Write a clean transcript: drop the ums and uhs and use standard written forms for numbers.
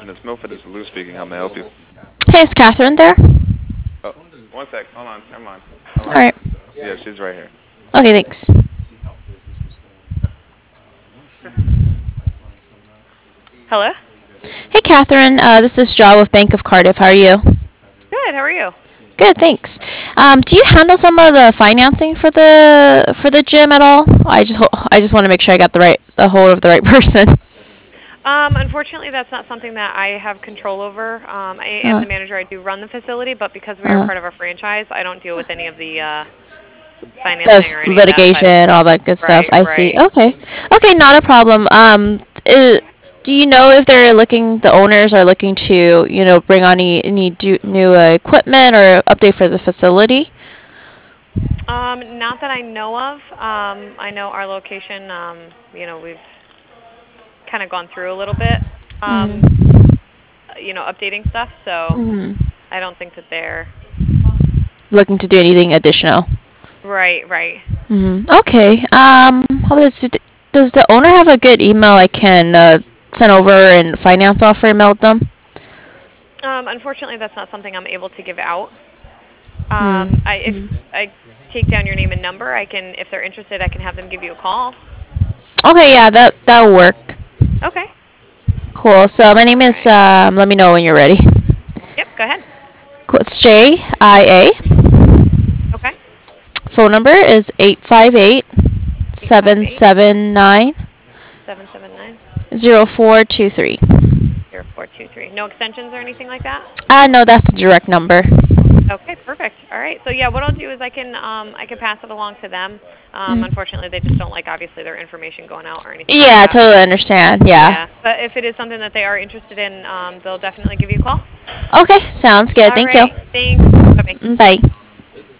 Miss Milford, this is Lou speaking. How may I help you? Hey, is Catherine there? Oh, one sec. Hold on. Never mind. All right. Yeah, she's right here. Okay, thanks. Hello? Hey, Catherine. This is Jaw with Bank of Cardiff. How are you? Good, how are you? Good, thanks. Do you handle some of the financing for the gym at all? I just want to make sure I got the hold of the right person. Unfortunately, that's not something that I have control over. I am Uh, the manager. I do run the facility, but because we are uh, part of a franchise, I don't deal with any of the financing the or any of that side of litigation, things. all that good stuff. Right, I see. right. Okay. Okay, not a problem. Do you know if the owners are looking to, bring on any new equipment or update for the facility? Not that I know of. I know our location, we've kind of gone through a little bit, um, Mm-hmm. updating stuff, so Mm-hmm. I don't think that they're. Looking to do anything additional? Right, right. Okay. Does the owner have a good email I can send over and finance offer email them? Unfortunately, that's not something I'm able to give out. Hmm. If I take down your name and number, I can, if they're interested, I can have them give you a call. Okay, yeah, that'll work. Okay. Cool. So my name All is. right. Let me know when you're ready. Yep. Go ahead. Cool. It's JIA. Okay. Phone number is 858 seven 858 seven nine 779 0423. 0423. No extensions or anything like that? No, that's the direct number. Okay, perfect. All right. So yeah, what I'll do is I can pass it along to them. Mm. Unfortunately, they just don't like obviously their information going out or anything like Yeah, I that. totally understand. Yeah. Yeah, but if it is something that they are interested in, they'll definitely give you a call. Okay, sounds good. All Thank you. right. Thanks. Bye bye. Bye.